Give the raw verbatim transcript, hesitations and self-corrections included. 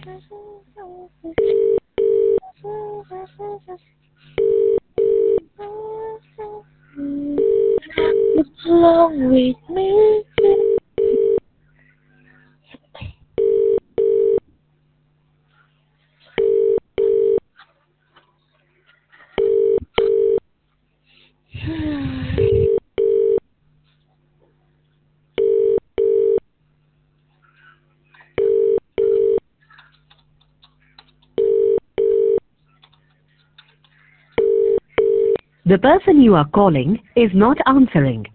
Along with me. The person you are calling is not answering.